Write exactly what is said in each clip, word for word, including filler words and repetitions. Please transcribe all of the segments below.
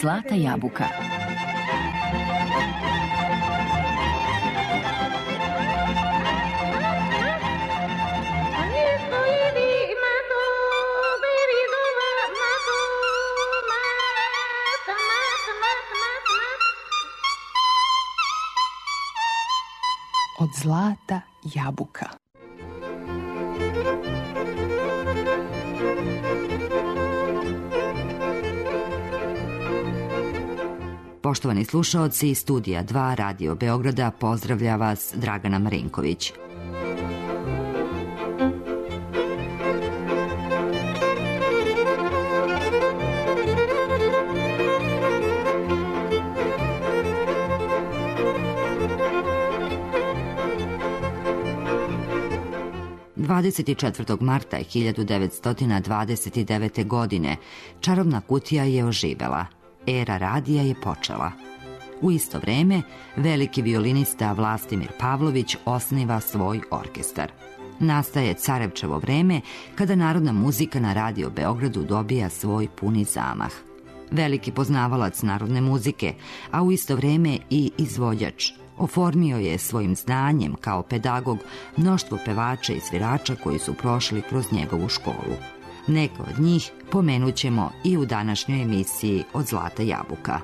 Zlata jabuka. Od zlata jabuka. Poštovani slušaoci, Studija dva Radio Beograda pozdravlja vas Dragana Marinković. dvadeset četvrtog marta hiljadu devetsto dvadeset devete. godine čarobna kutija je oživela. Era radija je počela. U isto vreme, veliki violinista Vlastimir Pavlović osniva svoj orkestar. Nastaje Carevčevo vreme, kada narodna muzika na Radio Beogradu dobija svoj puni zamah. Veliki poznavalac narodne muzike, a u isto vreme i izvođač, oformio je svojim znanjem kao pedagog mnoštvo pevača i svirača koji su prošli kroz njegovu školu. Neke od njih pomenut ćemo i u današnjoj emisiji Od zlata jabuka.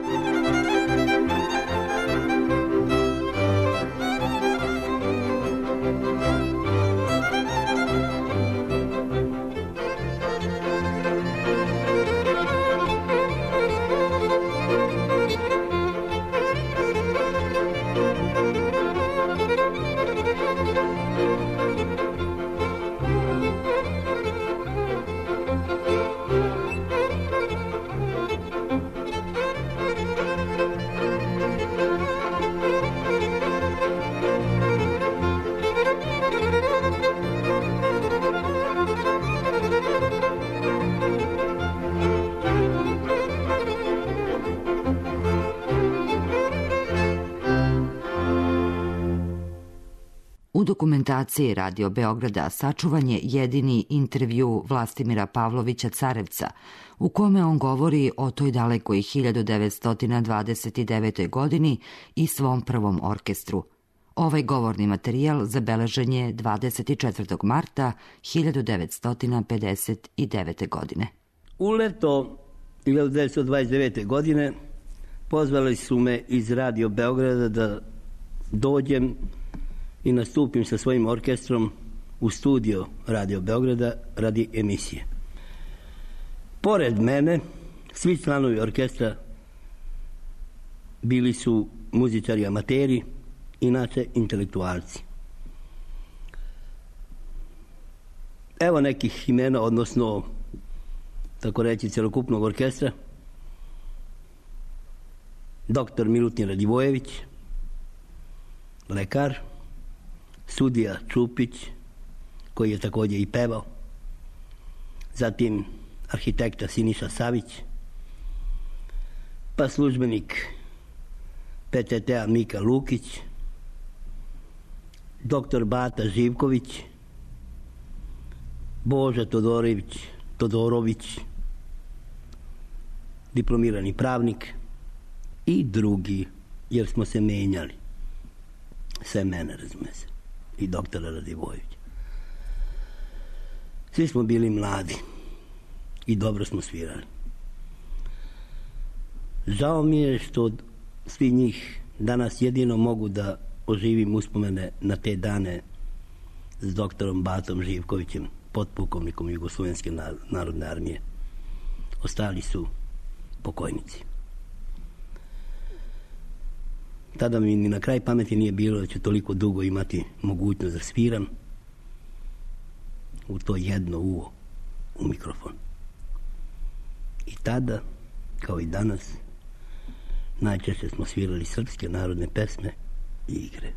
U dokumentaciji Radio Beograda sačuvan je jedini intervju Vlastimira Pavlovića Carevca, u kome on govori o toj dalekoj hiljadu devetsto dvadeset devete. godini i svom prvom orkestru. Ovaj govorni materijal zabeležen je dvadeset četvrtog marta hiljadu devetsto pedeset devete. godine. U leto hiljadu devetsto dvadeset devete. godine pozvali su me iz Radio Beograda da dođem i nastupim sa svojim orkestrom u studio Radio Beograda radi emisije. Pored mene, svi članovi orkestra bili su muzičari amateri, inače intelektualci. Evo nekih imena, odnosno, tako reći, celokupnog orkestra. Doktor Milutin Radivojević, lekar, sudija Čupić, koji je također i pevao, zatim arhitekta Siniša Savić, pa službenik P T T-a Mika Lukić, doktor Bata Živković, Boža Todorović, Todorović, diplomirani pravnik i drugi, jer smo se menjali. Sve mene, razume se, i doktora Radivojevića. Svi smo bili mladi i dobro smo svirali. Žao mi je što svi njih danas jedino mogu da oživim uspomene na te dane s doktorom Batom Živkovićem, potpukovnikom Jugoslovenske narodne armije. Ostali su pokojnici. Tada mi ni na kraj pameti nije bilo da ću toliko dugo imati mogućnost da sviram u to jedno uvo u mikrofon. I tada, kao i danas, najčešće smo svirali srpske narodne pesme i igre.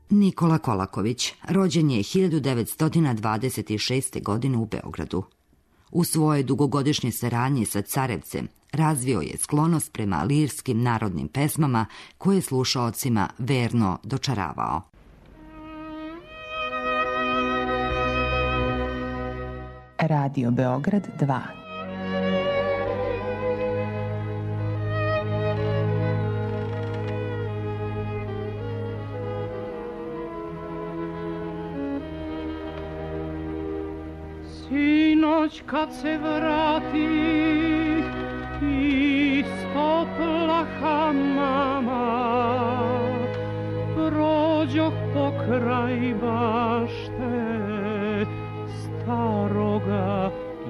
Nikola Kolaković rođen je hiljadu devetsto dvadeset šeste. godine u Beogradu. U svoje dugogodišnje saradnje sa Carevcem razvio je sklonost prema lirskim narodnim pesmama koje je slušaocima verno dočaravao. Radio Beograd dva. Sinoć kad se vrati isto plaha mama, prođoh pokraj bašte staroga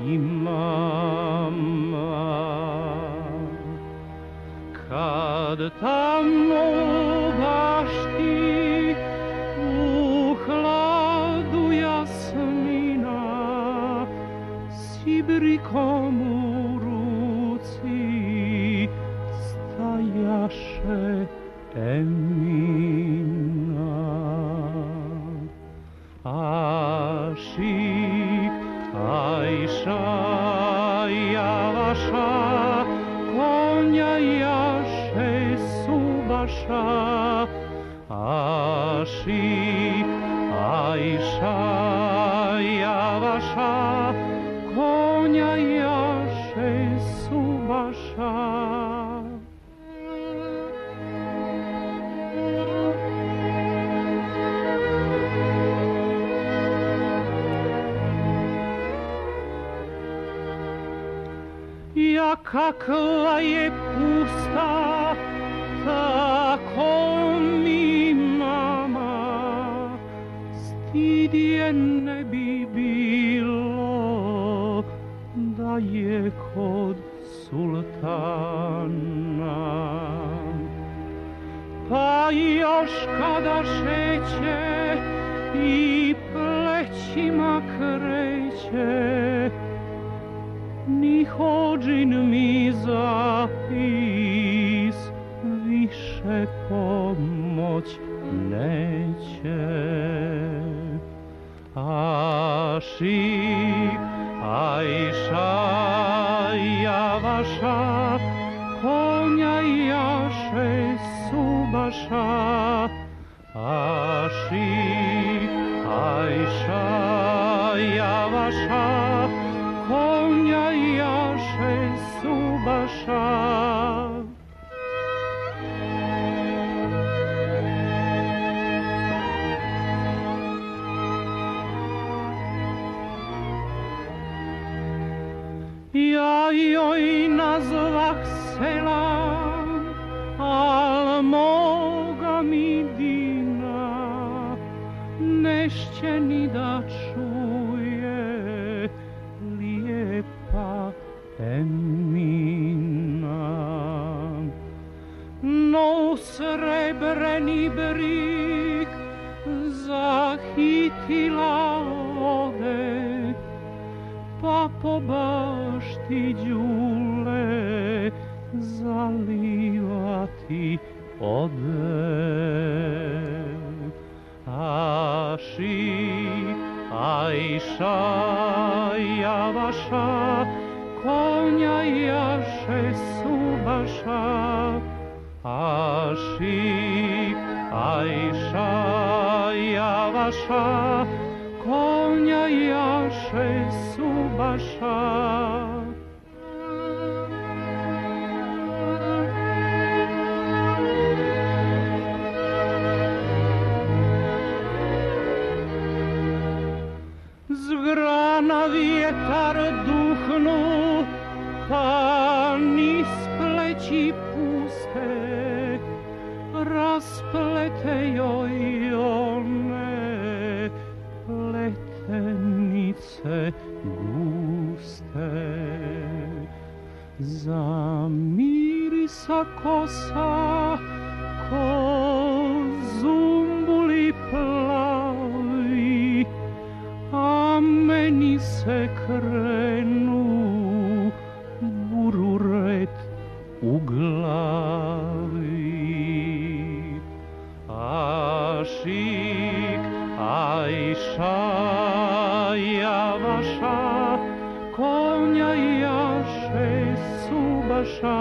imama. Kad tamo u bašti u hladu jasmina sibrikom u ruci stajaše Emina. Ašik, Ajša, Javaša, konja jaše Subaša. Ašik, Ajša, Javaša, konja jaše Subaša. Ja kakla je pusta, tako mi mama, stid je ne bi bilo da je kod sultana. Pa još kada šeće i plećima kreće, ni hodžin mi zapis više pomoć neće. Ašik, Ajša, Javaša, konja jaše Subaša. Ašik, Ajša, Javaša, konja jaše Subaša. Ja joj nazvah sela, al moga mi dina nešće ni da čuje lijepa Emina. No srebreni brik zahitila ode, pa po bašti đule zalivati ode. Ašik, Ajša, Javaša, konja jaše Subaša. Ašik, Ajša, Javaša, konja jaše Subaša. Zgrana vjetar duhnu, pa niz pleći puste rasplete joj one pletenice guste. Zamirisa kosa ko zumbuli plavi, a meni se krenu bururet u glavi. Ašik, vaša,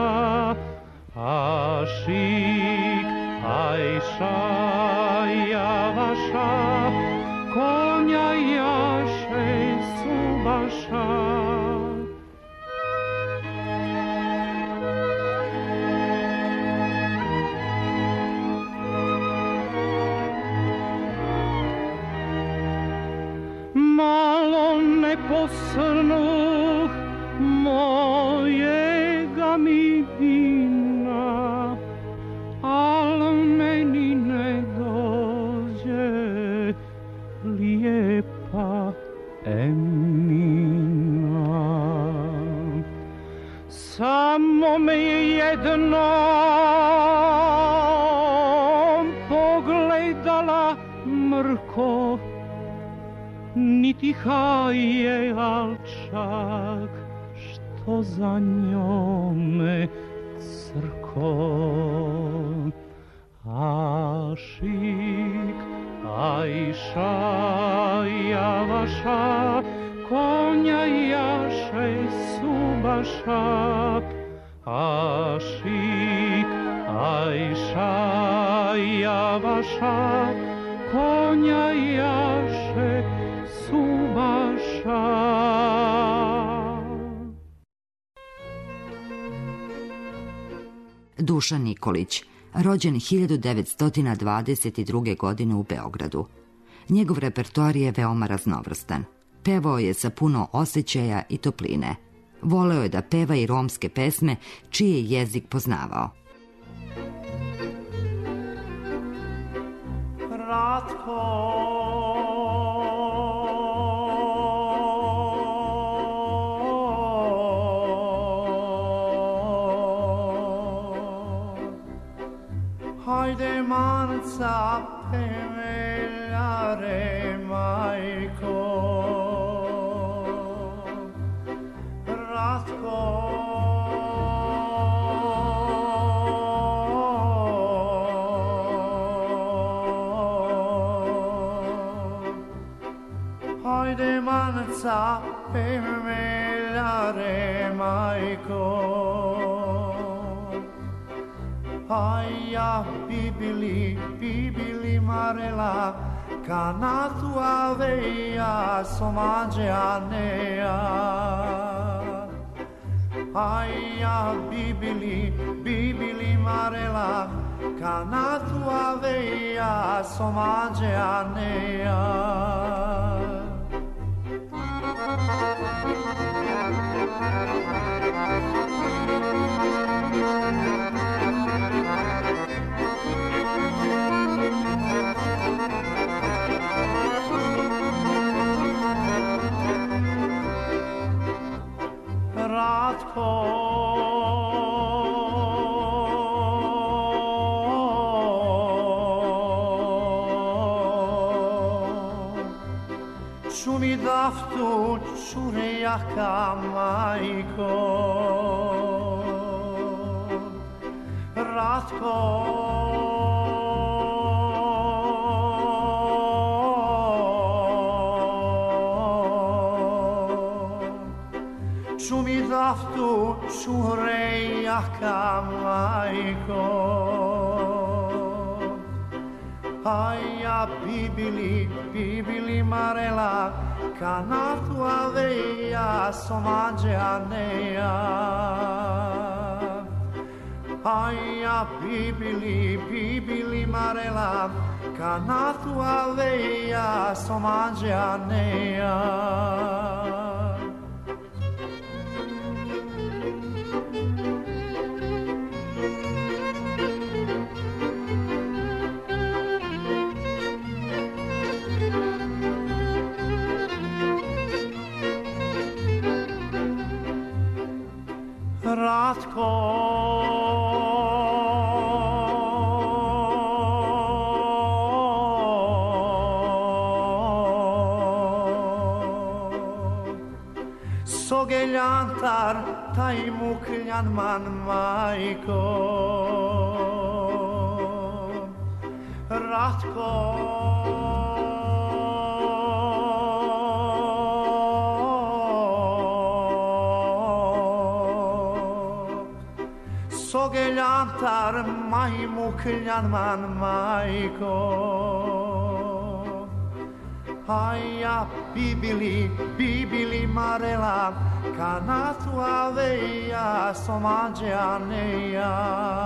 ašik, ajša, javaša, konja jaše subaša. Malo ne posrnuh mojega mi vina, al meni ne dođe lijepa Emina. Samo me je jednom pogledala mrko, niti haje alčak, što za njome crko. Ašik, ajša, javaša, konja jaše subaša. Ašik, ajša, javaša, konja jaše subaša. Dušan Nikolić, rođen hiljadu devetsto dvadeset druge. godine u Beogradu. Njegov repertoar je veoma raznovrstan. Pevao je sa puno osjećaja i topline. Voleo je da peva i romske pesme, čiji je jezik poznavao. Ratko, hajde manca pemeljare majko, Ratko, hajde manca pemeljare majko. Aja bibili, bibili marela, kanatu aveja somađe anea. Aja bibili, bibili marela, kanatu aveja somađe anea. Ratko, ču mi daftu čure jaka majko, Ratko, ču mi daftu čure jaka majko. Aja bibili, bibili marela, kanatu aveja somađe anea. Aja bibili, bibili marela, kanatu aveja somađe anea. Ratko, sogeljantar taj mukljan man majko, Ratko, geljantar majmukljan man majko. Aia bibili, bibili marela, kana tua veia somagianeia.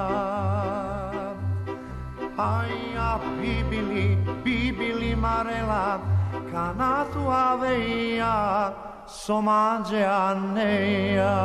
Aia bibili, bibili marela, kana tua veia somagianeia.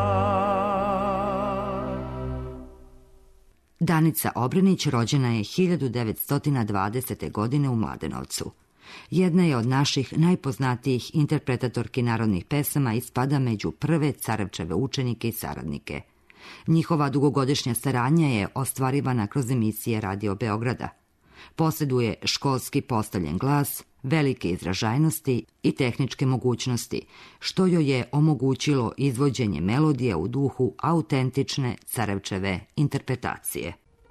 Danica Obrenić rođena je hiljadu devetsto dvadesete. godine u Mladenovcu. Jedna je od naših najpoznatijih interpretatorki narodnih pesama i spada među prve Carevčeve učenike i saradnike. Njihova dugogodišnja saradnja je ostvarivana kroz emisije Radio Beograda. Posjeduje školski postavljen glas, velike izražajnosti i tehničke mogućnosti, što joj je omogućilo izvođenje melodija u duhu autentične Carevčeve interpretacije.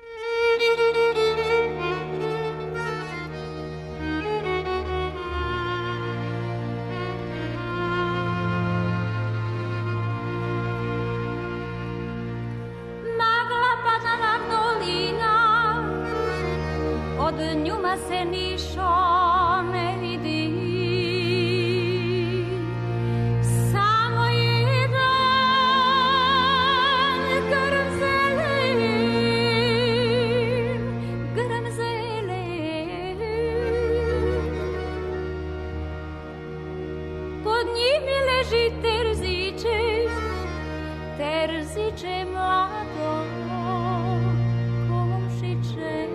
Od njuma se nišo ne vidi, samo jedan grm zelen, grm zelen. Pod njimi leži terziče, terziče mlado, komšiče.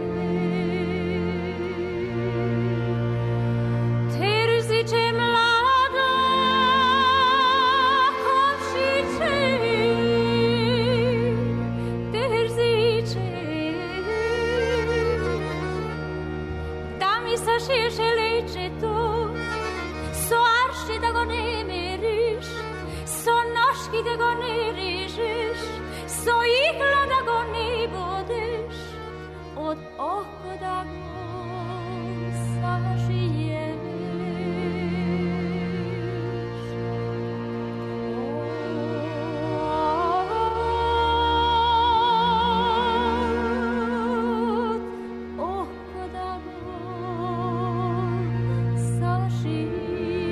Da go ne režeš, so igla da go ne bodeš, od oko da go sažiješ. Od oko da go sažiješ.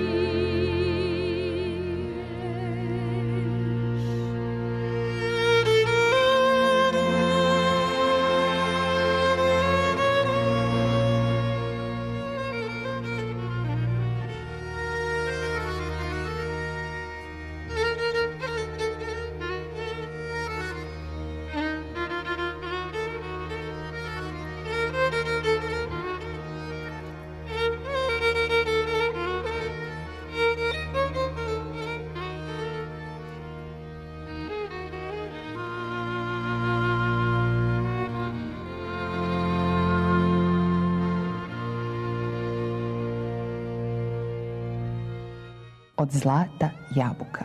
Od zlata jabuka.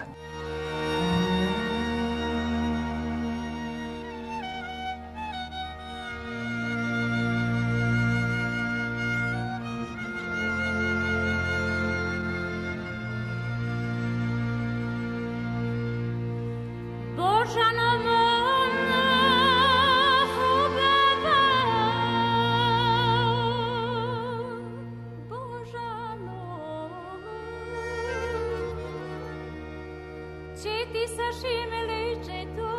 Božano moja hubava, Božano, če ti sašim lečeto,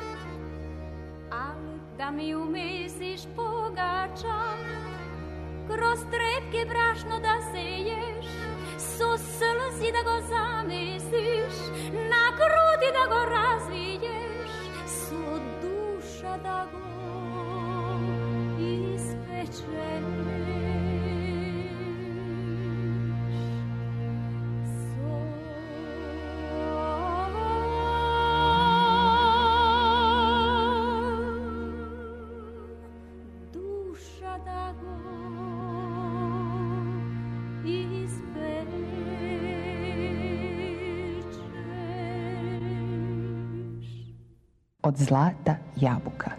ali da mi umesiš pogača, kroz trepke brašno da seješ, so slzi da go zamesiš, na grudi da go razviješ, so duša da go ispečeš. Od zlata jabuka.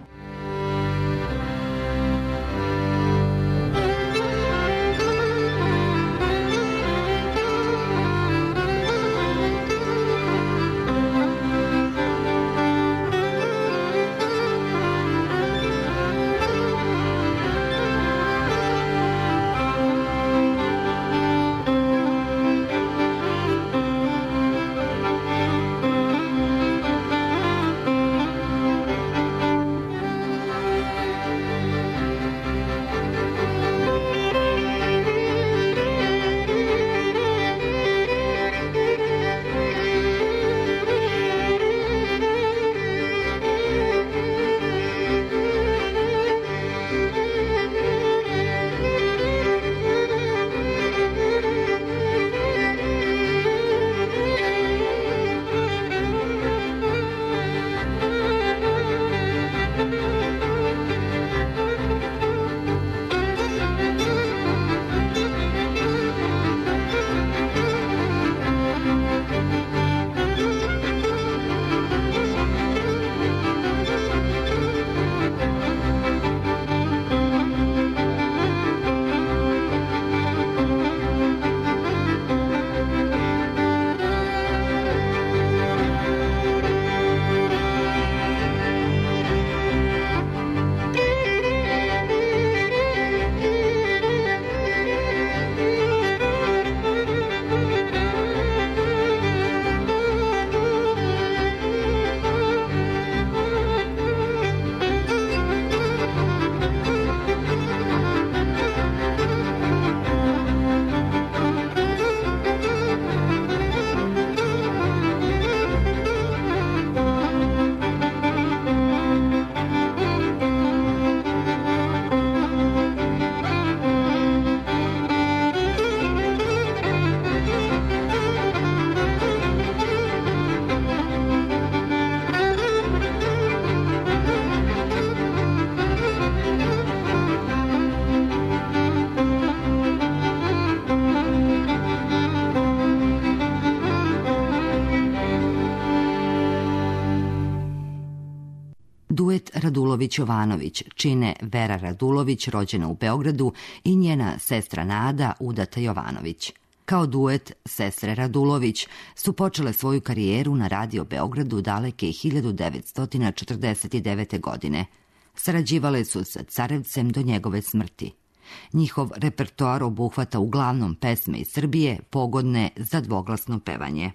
Radulović-Jovanović čine Vera Radulović, rođena u Beogradu, i njena sestra Nada, udata Jovanović. Kao duet sestre Radulović su počele svoju karijeru na Radio Beogradu daleke hiljadu devetsto četrdeset devete. godine. Sarađivale su sa Carevcem do njegove smrti. Njihov repertoar obuhvata uglavnom pesme iz Srbije pogodne za dvoglasno pevanje.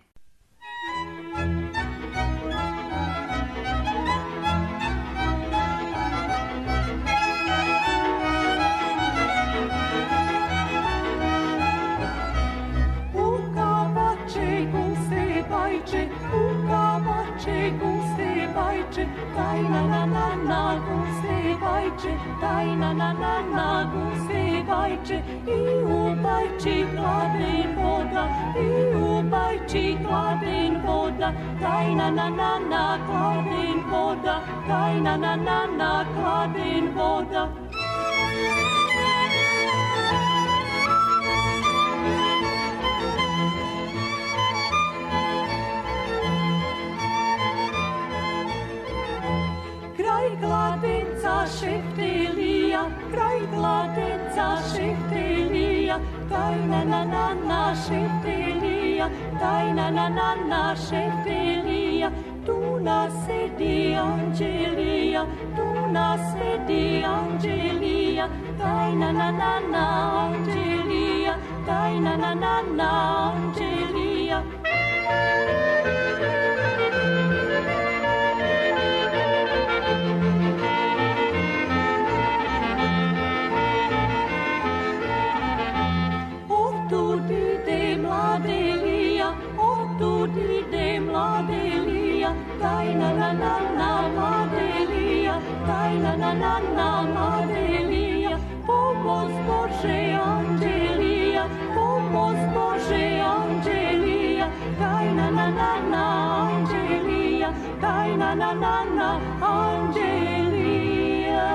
Daj na na na na guse bajče, daj na na na na guse bajče, i u bajči gladen voda, i u bajči gladen voda, daj na na na na gladen voda, daj na na na na gladen voda. Kraj gladenca šeftelija, kraj gladenca šeftelija, daj na na na na šeftelija, daj na na na na šeftelija, tu nas sedi Anđelija, tu nas sedi Anđelija, daj na na na na Anđelija, daj na na na na Anđelija. Daj na na na na Madelija, daj na na na na Madelija, pomoz Bože Anđelija, pomoz Bože Anđelija, daj na na na na Anđelija, daj na na na na Anđelija.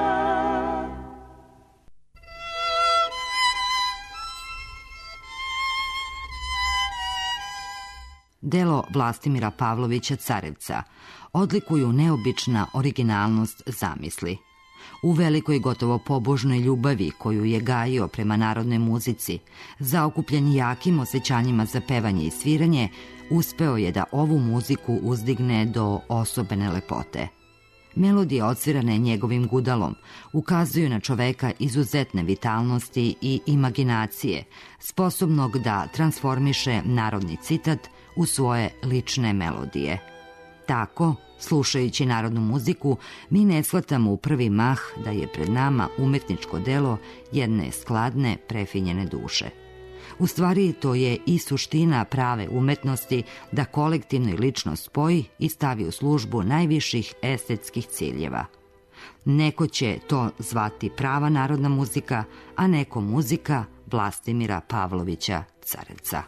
Delo Vlastimira Pavlovića Carevca odlikuju neobična originalnost zamisli. U velikoj gotovo pobožnoj ljubavi koju je gajio prema narodnoj muzici, zaokupljen jakim osjećanjima za pevanje i sviranje, uspeo je da ovu muziku uzdigne do osobene lepote. Melodije odsvirane njegovim gudalom ukazuju na čoveka izuzetne vitalnosti i imaginacije, sposobnog da transformiše narodni citat u svoje lične melodije. Tako, slušajući narodnu muziku, mi ne shvatamo u prvi mah da je pred nama umetničko delo jedne skladne, prefinjene duše. U stvari, to je i suština prave umetnosti da kolektivno i lično spoji i stavi u službu najviših estetskih ciljeva. Neko će to zvati prava narodna muzika, a neko muzika Vlastimira Pavlovića Carevca.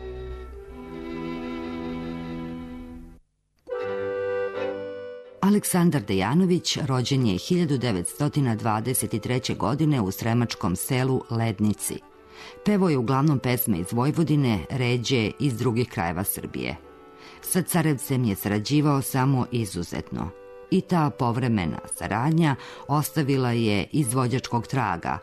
Aleksandar Dejanović rođen je hiljadu devetsto dvadeset treće. godine u sremačkom selu Lednici. Pevao je uglavnom pesme iz Vojvodine, ređe iz drugih krajeva Srbije. Sa Carevcem je sarađivao samo izuzetno. I ta povremena saradnja ostavila je izvođačkog traga.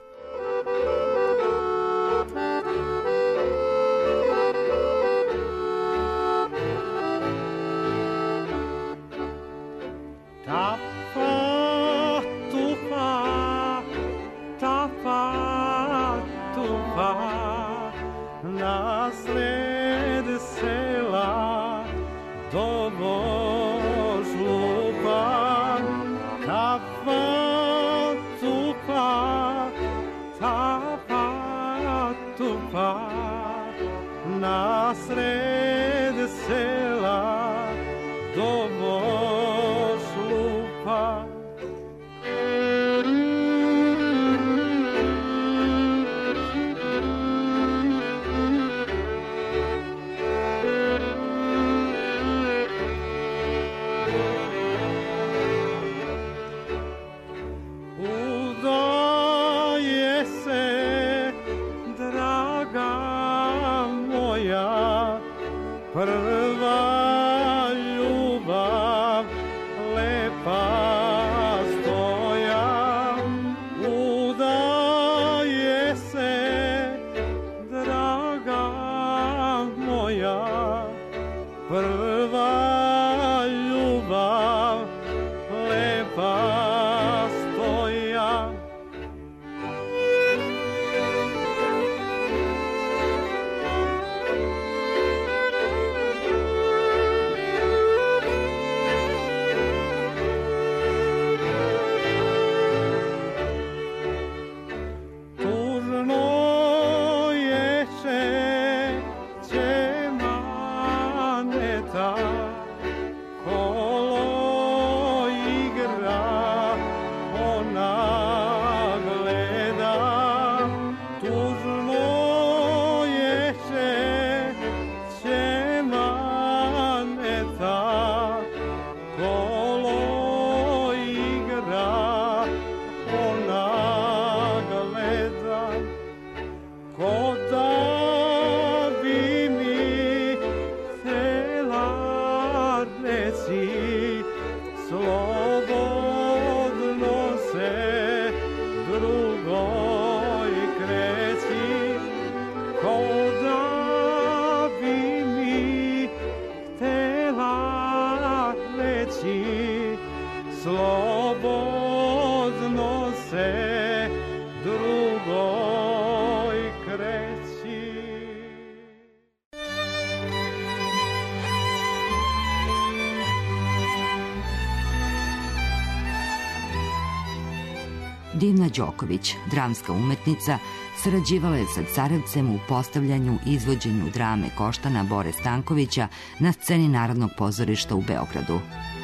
Prva ljubav, lepa sto Divna Đoković, dramska umetnica, sarađivala je sa Carevcem u postavljanju i izvođenju drame Koštana Bore Stankovića na sceni Narodnog pozorišta u Beogradu.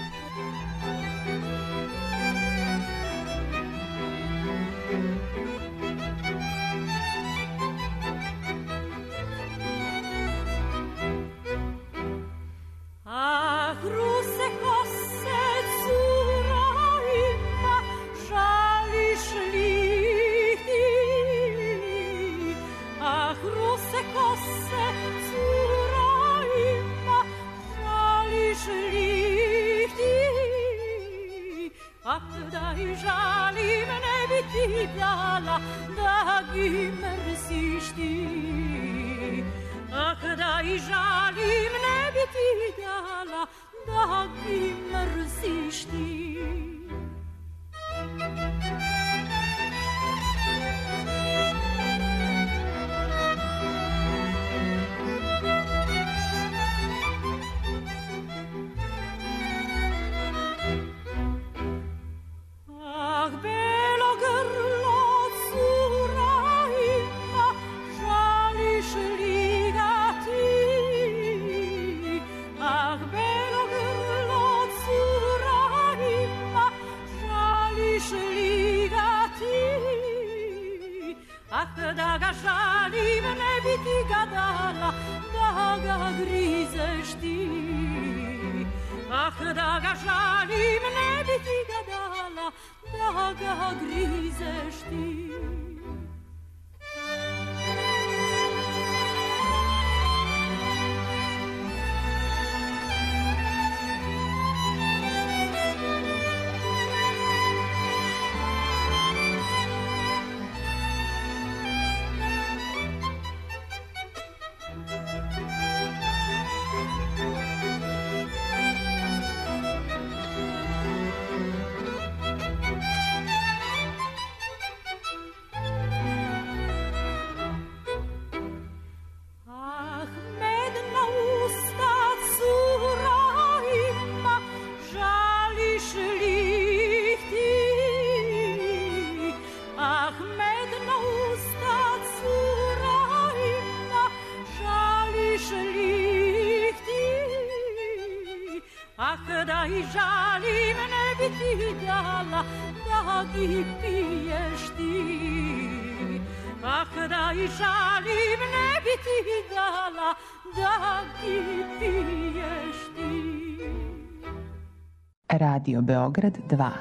Radio Beograd dva.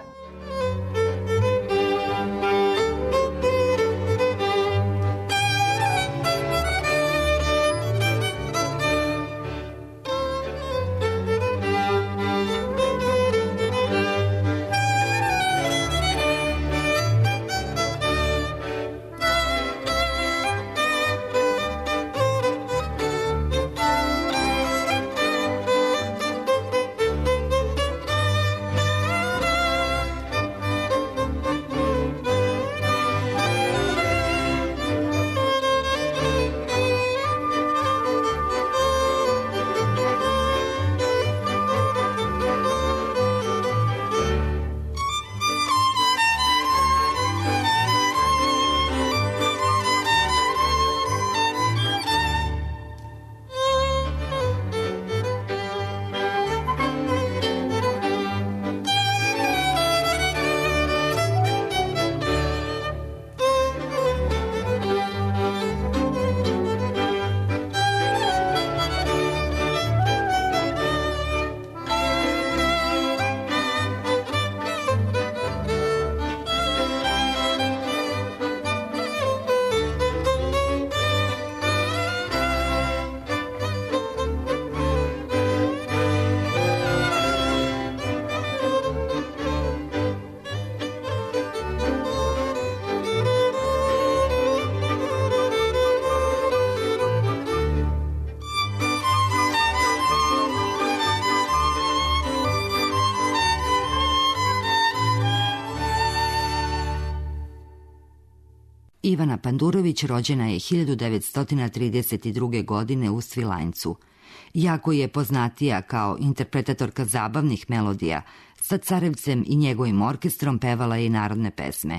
Ivana Pandurović rođena je hiljadu devetsto trideset druge. godine u Svilajncu. Jako je poznatija kao interpretatorka zabavnih melodija, sa Carevcem i njegovim orkestrom pevala je i narodne pesme.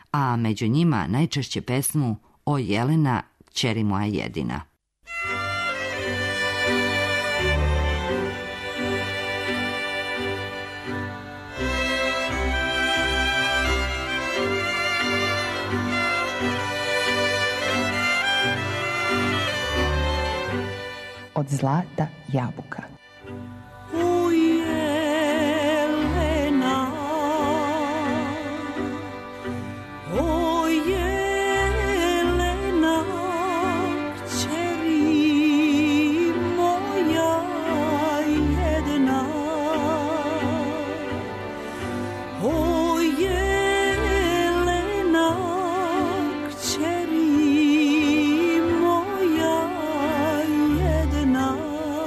a među njima najčešće pesmu O Jelena, kćeri moja jedina. Od zlata jabuka. O Jelena, o Jelena, kćeri moja jedna. O Jelena, kćeri moja jedna.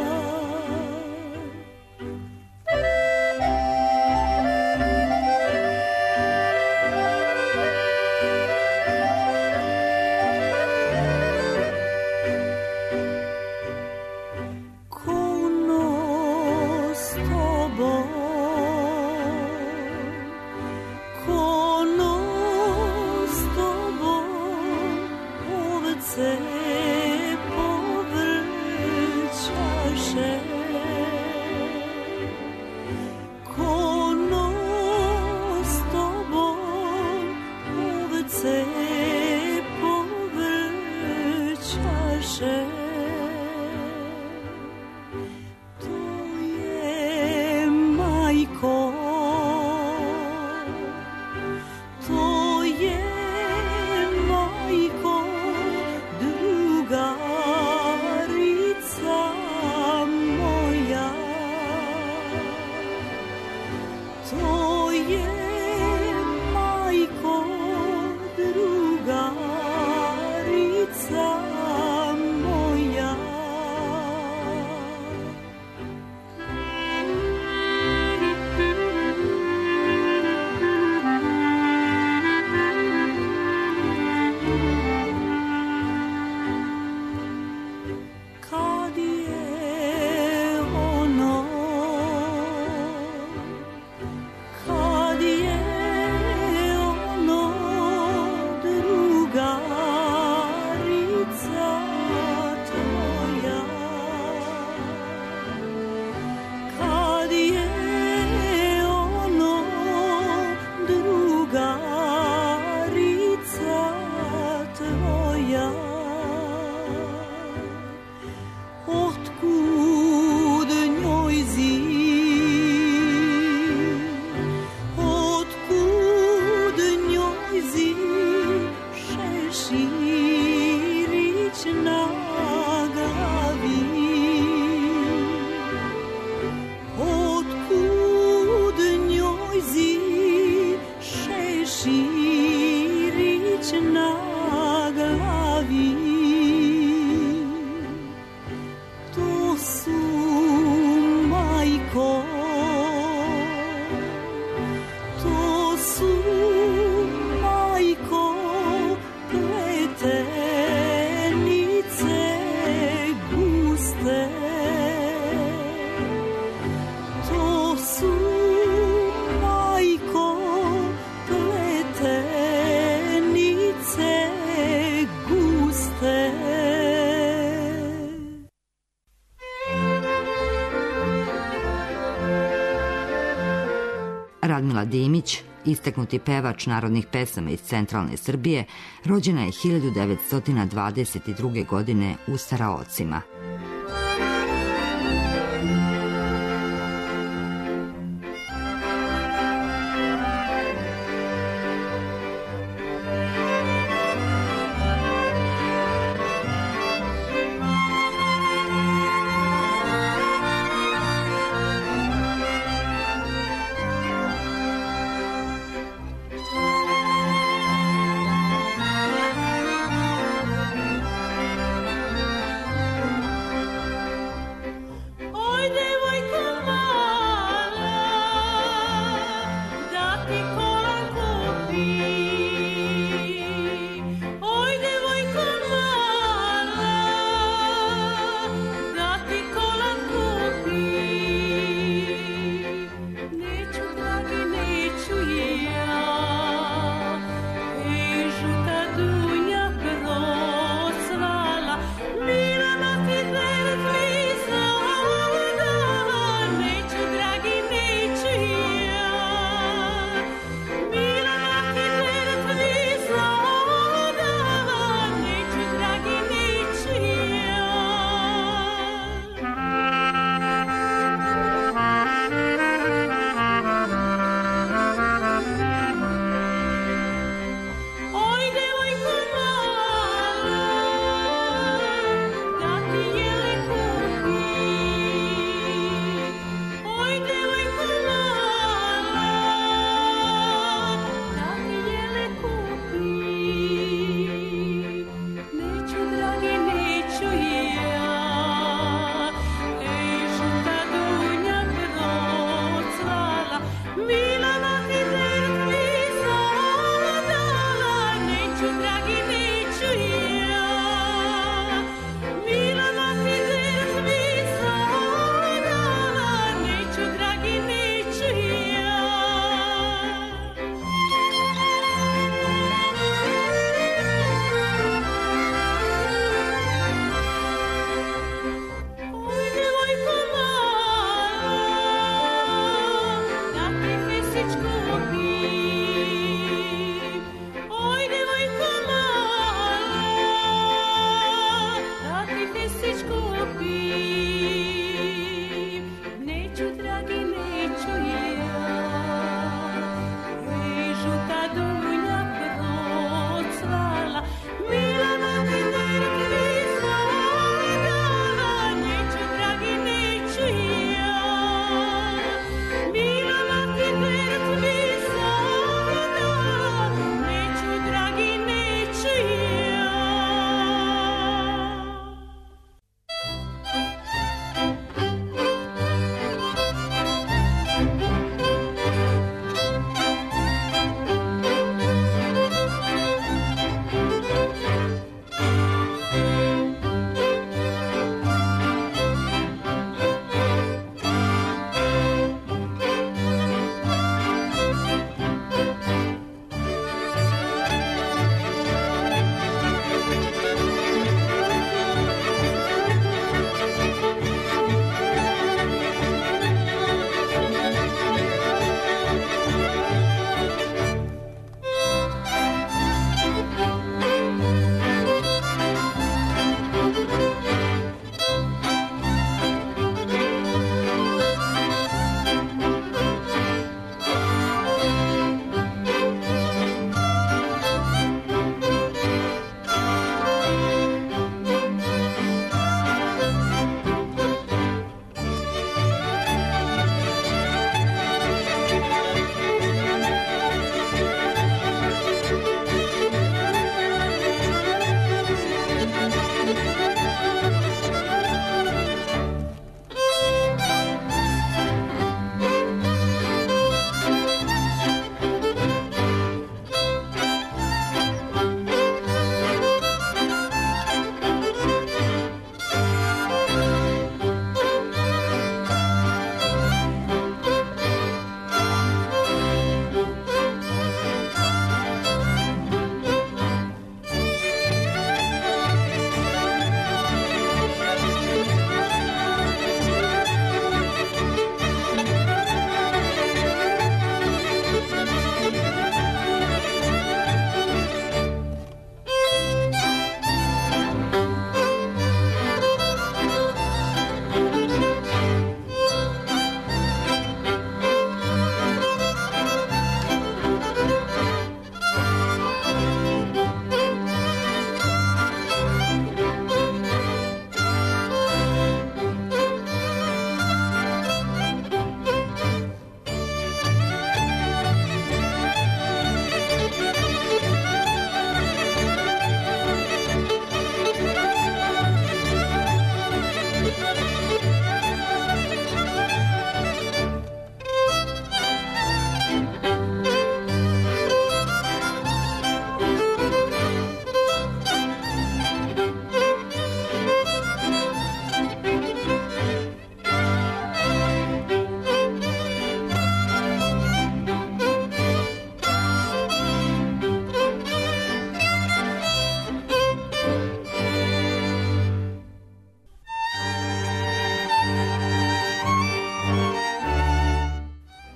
Radmila Dimić, istaknuti pevač narodnih pesama iz centralne Srbije, rođena je hiljadu devetsto dvadeset druge. godine u Staraocima.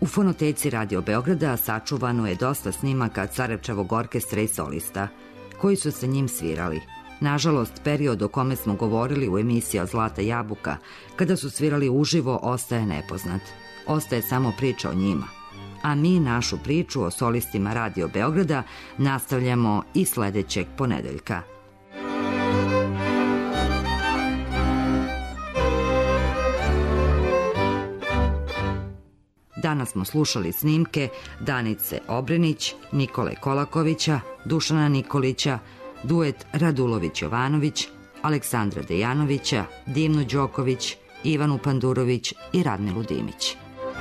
U fonoteci Radio Beograda sačuvano je dosta snimaka Carevčevog orkestra i solista, koji su sa njim svirali. Nažalost, period o kome smo govorili u emisiji Zlata jabuka, kada su svirali uživo, ostaje nepoznat. Ostaje samo priča o njima. A mi našu priču o solistima Radio Beograda nastavljamo i sledećeg ponedeljka. Danas smo slušali snimke Danice Obrenić, Nikole Kolakovića, Dušana Nikolića, duet Radulović-Jovanović, Aleksandra Dejanovića, Dimnu Đoković, Ivanu Pandurović i Radmilu Dimić.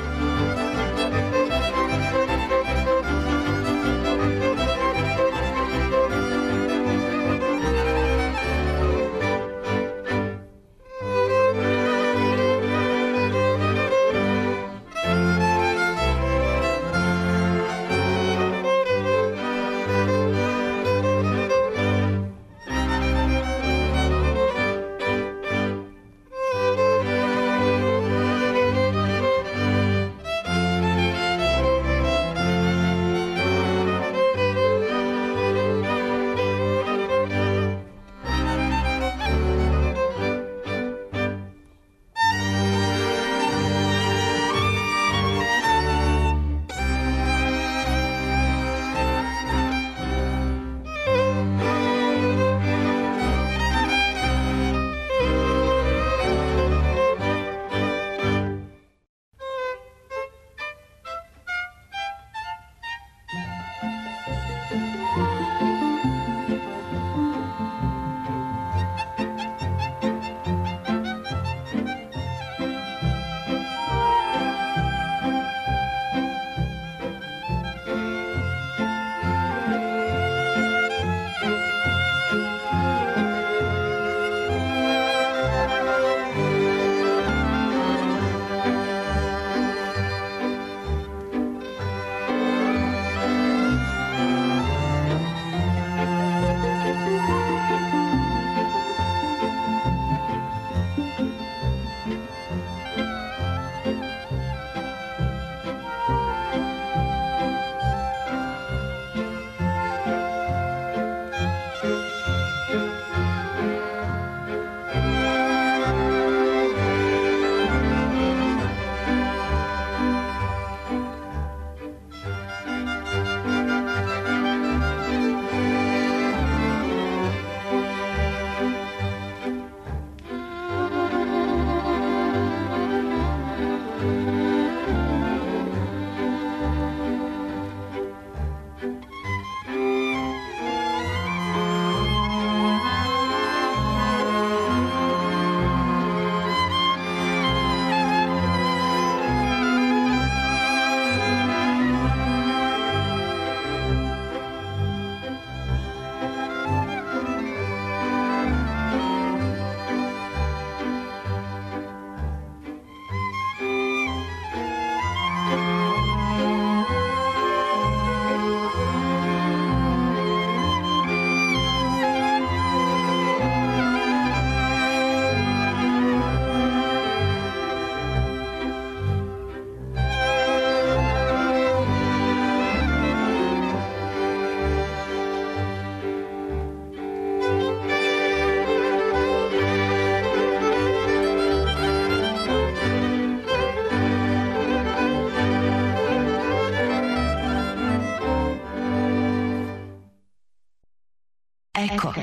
Eko.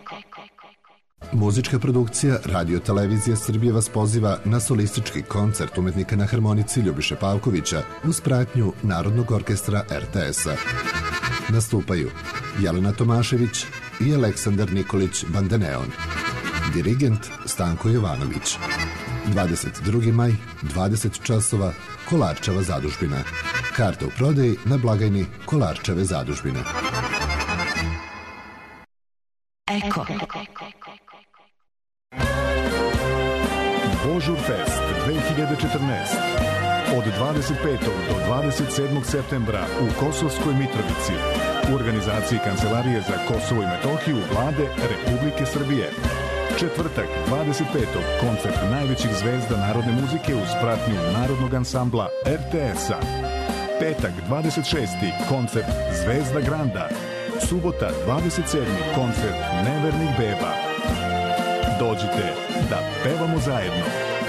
Muzička produkcija Radio Televizija Srbije vas poziva na solistički koncert umetnika na harmonici Ljubiše Pavkovića uz pratnju Narodnog orkestra er te es-a. Nastupaju Jelena Tomašević i Aleksandar Nikolić bandoneon. Dirigent Stanko Jovanović. dvadeset drugi maj, dvadeset časova, Kolarčeva zadužbina. Karta u prodaji na blagajni Kolarčeve zadužbine. Eko. Božur Fest dve hiljade četrnaest. Od dvadeset petog do dvadeset sedmog septembra u Kosovskoj Mitrovici u organizaciji Kancelarije za Kosovo i Metohiju Vlade Republike Srbije. Četvrtak, dvadeset petog koncert najvećih zvezda narodne muzike uz pratnju Narodnog ansambla er te es-a. Petak, dvadeset šesti koncert Zvezda Granda. Subota, dvadeset sedmi koncert Nevernih beba. Dođite da pevamo zajedno.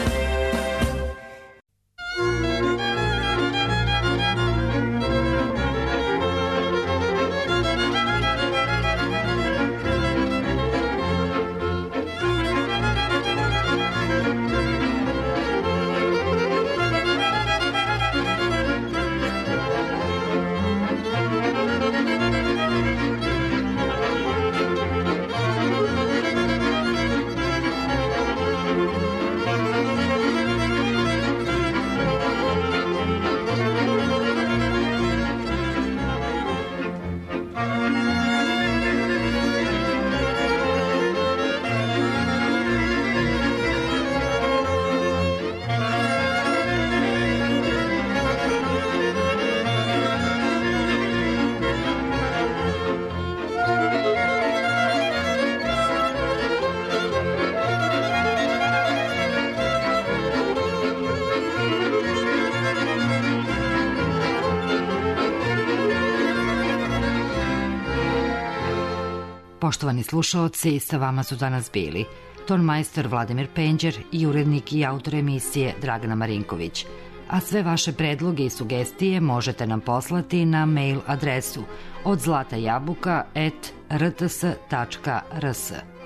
Poštovani slušaoci, sa vama su danas bili tonmajstor Vladimir Penđer i urednik i autor emisije Dragana Marinković. A sve vaše predloge i sugestije možete nam poslati na mail adresu od zlata jabuka at r t s tačka r s.